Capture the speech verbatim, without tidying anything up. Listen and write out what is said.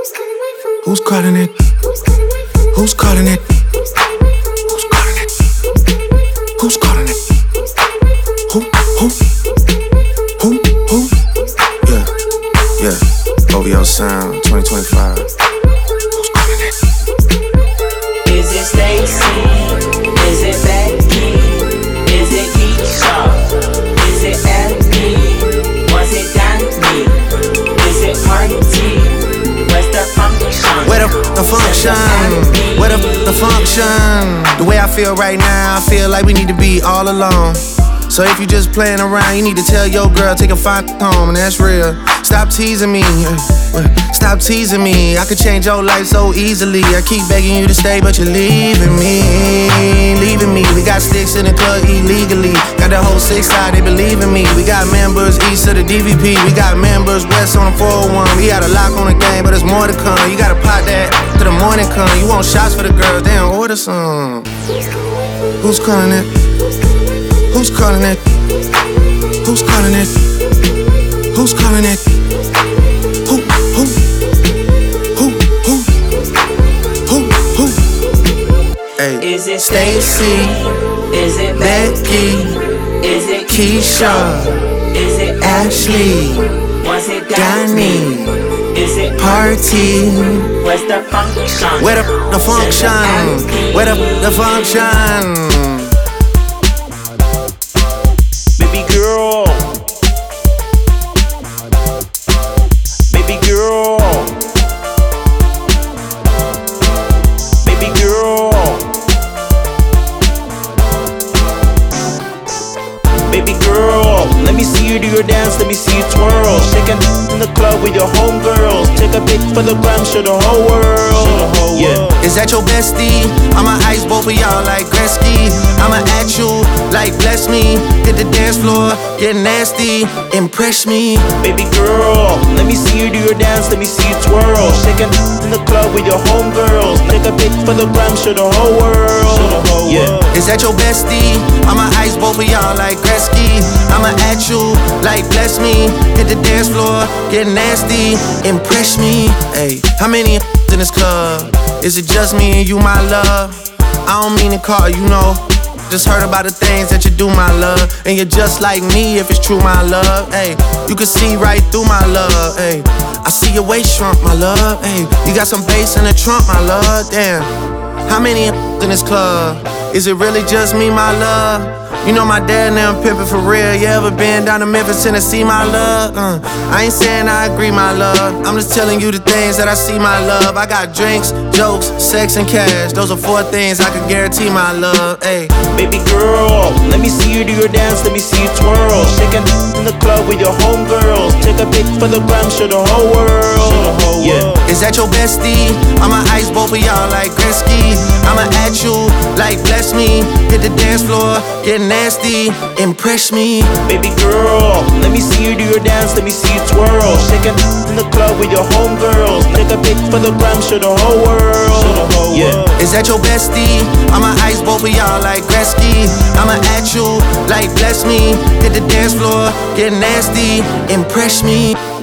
Who's calling it? Who's calling it? Who's calling it? Who's calling it? Who? Who? Who? Who? Yeah, yeah. O V O Sound twenty twenty-five. Who's calling it? Is it Stacy? Is it Becky? Is it Keisha? Is it Abby? Was it Danny? Is it Party? Where's the function? Where the f- the function? Where the f- the function? The way I feel right now, I feel like we need to be all alone. So if you just playing around, you need to tell your girl, take a fine home, and that's real. Stop teasing me, stop teasing me. I could change your life so easily. I keep begging you to stay, but you're leaving me, leaving me. We got sticks in the club illegally. Got the whole six side, they believe in me. We got members east of the D V P. We got members west on the four oh one. We got a lock on the game, but there's more to come. You gotta pot that till the morning come. You want shots for the girls, damn, order some. Who's calling it? Who's calling it? Who's calling it? Who's calling it? Who, who? Who, who? Who, who? Hey. Is it Stacy? Is it Becky? Is it Keisha? Is it Ashley? Was it Danny? Is it Party? Where's the function? Where the, the function? Where the, the function? Baby girl, baby girl, baby girl, baby girl. Let me see you do your dance, let me see you twirl. Shaking in the club with your homegirls. Take a pic for the gram, show the whole world. Yeah. Is that your bestie? I'ma ice both of y'all like Gretzky. I'ma at you like bless me. Hit the dance floor, get nasty, impress me. Baby girl, let me see you do your dance, let me see you twirl. Shaking in the club with your homegirls. Take a pic for the gram, show the whole world. Yeah. Is that your bestie? I'ma ice both of y'all like Gretzky. I'ma at you like bless me. Hit the dance floor, get nasty, impress me. Hey, how many in this club? Is it just me and you, my love? I don't mean to call you, know. Just heard about the things that you do, my love. And you're just like me if it's true, my love. Hey, you can see right through my love. Hey, I see your waist shrunk, my love. Hey, you got some bass in the trunk, my love. Damn, how many in this club? Is it really just me, my love? You know my dad and them pimpin' for real. You ever been down to Memphis, Tennessee, my love? Uh, I ain't saying I agree, my love. I'm just telling you the things that I see, my love. I got drinks, jokes, sex, and cash. Those are four things I can guarantee, my love. Hey, baby girl, let me see you do your dance, let me see you twirl. Shaking in the club with your homegirls. Take a pic for the gram, show the whole world. Yeah. Is that your bestie? I'ma ice both of y'all like Gretzky. I'ma at you like bless me. Hit the dance floor, get nasty, impress me. Baby girl, let me see you do your dance, let me see you twirl. Shaking in the club with your homegirls. Take a pic for the gram, show the whole world. Yeah. Is that your bestie? I'ma ice both of y'all like Gretzky. I'ma at you like bless me. Hit the dance floor, get nasty, impress me.